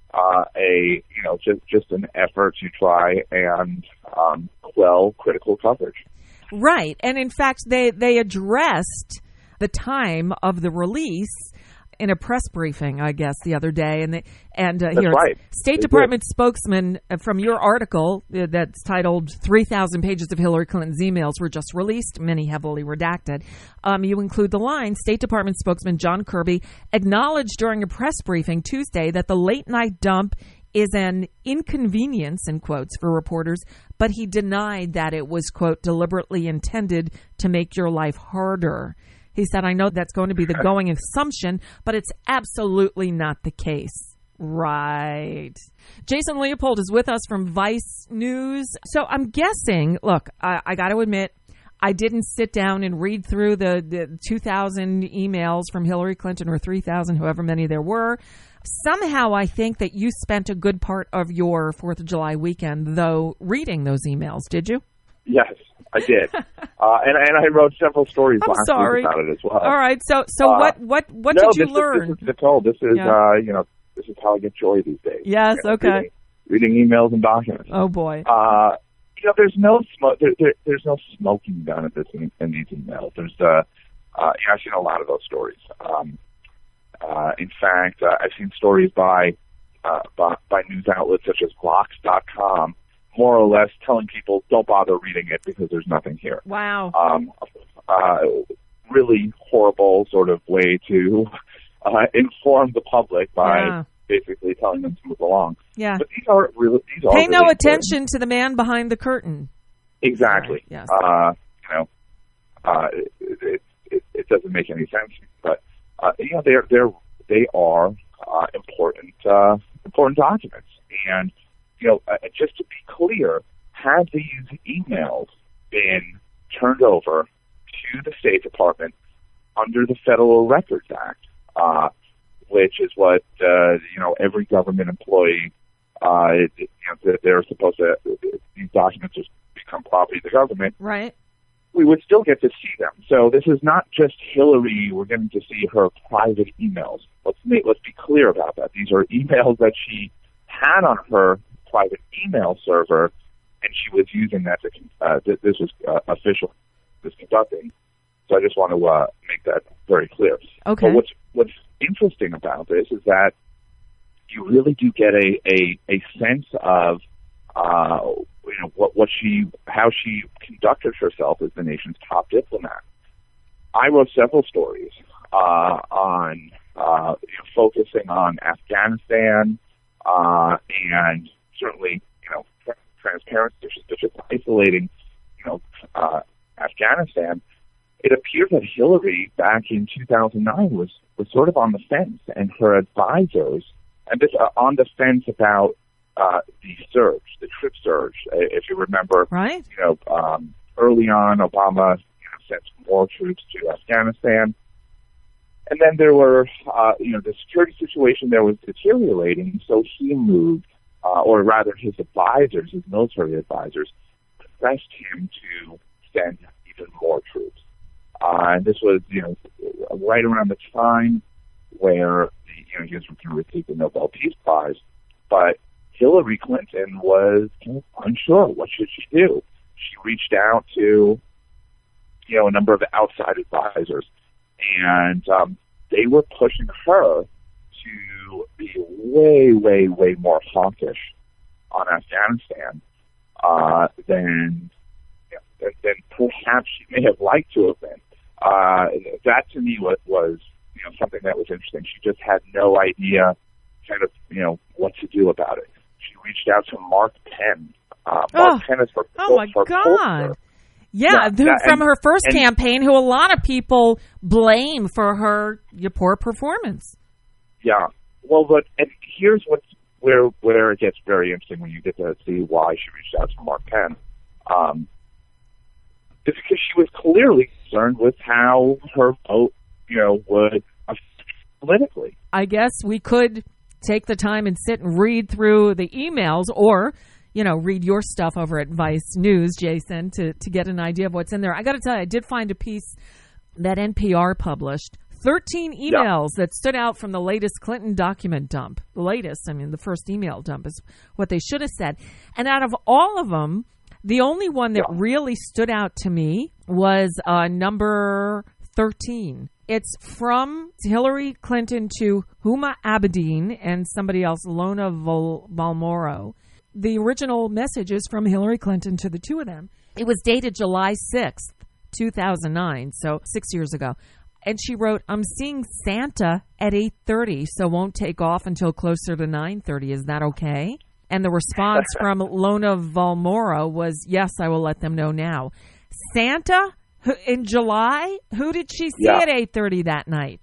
just an effort to try and quell critical coverage. Right. And in fact, they addressed the time of the release in a press briefing, I guess, the other day. And here, right. State Department spokesman from your article that's titled 3,000 Pages of Hillary Clinton's Emails Were Just Released, many heavily redacted. You include the line, State Department spokesman John Kirby acknowledged during a press briefing Tuesday that the late-night dump is an inconvenience, in quotes, for reporters, but he denied that it was, quote, deliberately intended to make your life harder. He said, I know that's going to be the going assumption, but it's absolutely not the case. Right. Jason Leopold is with us from Vice News. So I'm guessing, look, I got to admit, I didn't sit down and read through the 2,000 emails from Hillary Clinton, or 3,000, however many there were. Somehow I think that you spent a good part of your 4th of July weekend, though, reading those emails. Did you? Yes, I did. And I wrote several stories last week about it as well. All right. So what did you learn? Nicole, this is this is how I get joy these days. Yes. Okay. Reading emails and documents. Oh boy. There's no smoke. There's no smoking gun at in these emails. There's I've seen a lot of those stories. In fact, I've seen stories by news outlets such as Vox.com, more or less telling people don't bother reading it because there's nothing here. Wow. Really horrible sort of way to inform the public by basically telling them to move along. Yeah. But these are pay no really attention to the man behind the curtain. Exactly. Yes. It doesn't make any sense, but they are important documents. And just to be clear, had these emails been turned over to the State Department under the Federal Records Act, which is what every government employee they're supposed to, these documents just become property of the government. Right. We would still get to see them. So this is not just Hillary. We're getting to see her private emails. Let's be clear about that. These are emails that she had on her private email server, and she was using that to. This was official. This conducting. So I just want to make that very clear. Okay. But what's interesting about this is that you really do get a sense of how she conducted herself as the nation's top diplomat. I wrote several stories on focusing on Afghanistan and certainly transparency, just isolating Afghanistan. It appeared that Hillary back in 2009 was sort of on the fence, and her advisors on the fence about the surge, the troop surge. If you remember, right? Early on, Obama sent more troops to Afghanistan. And then there were, the security situation there was deteriorating, so he moved, or rather his advisors, his military advisors, pressed him to send even more troops. And this was, right around the time where he was going to receive the Nobel Peace Prize, but Hillary Clinton was kind of unsure. What should she do? She reached out to, a number of outside advisors, and they were pushing her to be way, way, way more hawkish on Afghanistan than perhaps she may have liked to have been. That to me was something that was interesting. She just had no idea kind of, what to do about it. She reached out to Mark Penn. Mark Penn is her my God. pollster. Yeah, from her first campaign, who a lot of people blame for her poor performance. Yeah. Well, and here's where it gets very interesting when you get to see why she reached out to Mark Penn. It's because she was clearly concerned with how her vote, would affect politically. I guess we could take the time and sit and read through the emails, or read your stuff over at Vice News, Jason, to get an idea of what's in there. I got to tell you, I did find a piece that NPR published, 13 emails that stood out from the latest Clinton document dump. The latest, the first email dump is what they should have said. And out of all of them, the only one that really stood out to me was number 13. It's from Hillary Clinton to Huma Abedin and somebody else, Lona Valmoro. The original message is from Hillary Clinton to the two of them. It was dated July 6th, 2009, so 6 years ago. And she wrote, "I'm seeing Santa at 8:30, so won't take off until closer to 9:30. Is that okay?" And the response from Lona Valmoro was, "Yes, I will let them know now." Santa in July? Who did she see at 8:30 that night?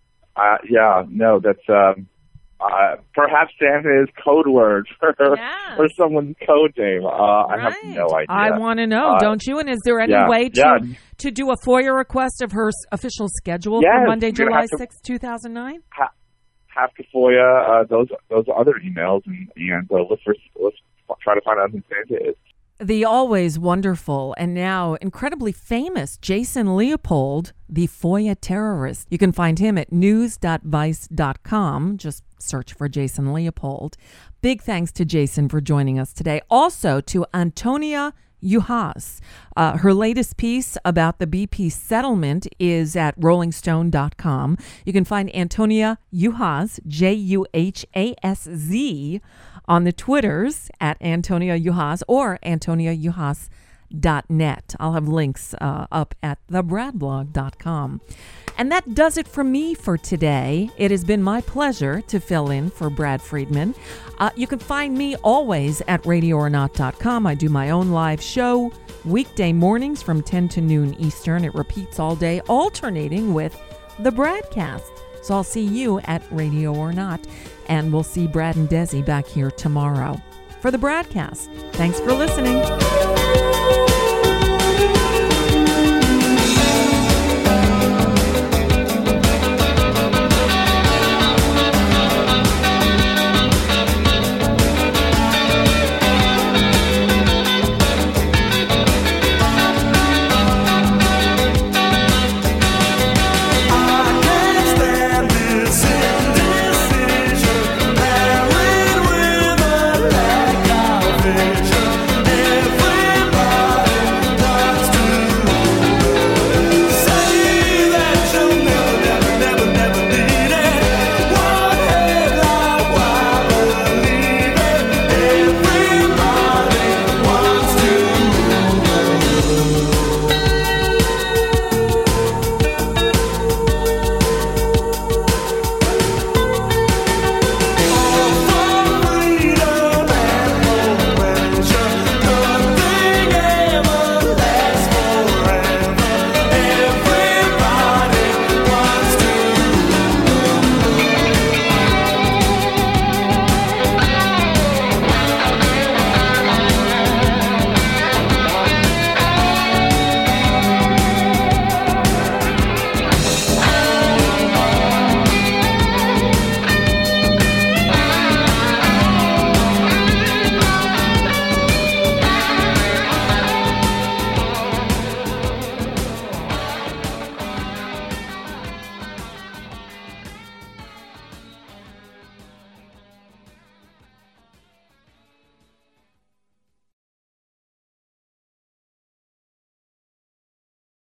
That's perhaps Santa is code word for someone's code name. I have no idea. I want to know, don't you? And is there any way to do a FOIA request of her official schedule for Monday, July 6th, 2009? Have to FOIA those other emails and let's try to find out who Santa is. The always wonderful and now incredibly famous Jason Leopold, the FOIA terrorist. You can find him at news.vice.com. Just search for Jason Leopold. Big thanks to Jason for joining us today. Also to Antonia Juhas. Her latest piece about the BP settlement is at rollingstone.com. You can find Antonia Juhas, Juhaz, on the Twitters at Antonia Juhas or AntoniaJuhas.net. I'll have links up at thebradblog.com. And that does it for me for today. It has been my pleasure to fill in for Brad Friedman. You can find me always at radioornot.com. I do my own live show weekday mornings from 10 to noon Eastern. It repeats all day, alternating with the Bradcast. So I'll see you at Radio or Not, and we'll see Brad and Desi back here tomorrow for the Bradcast. Thanks for listening.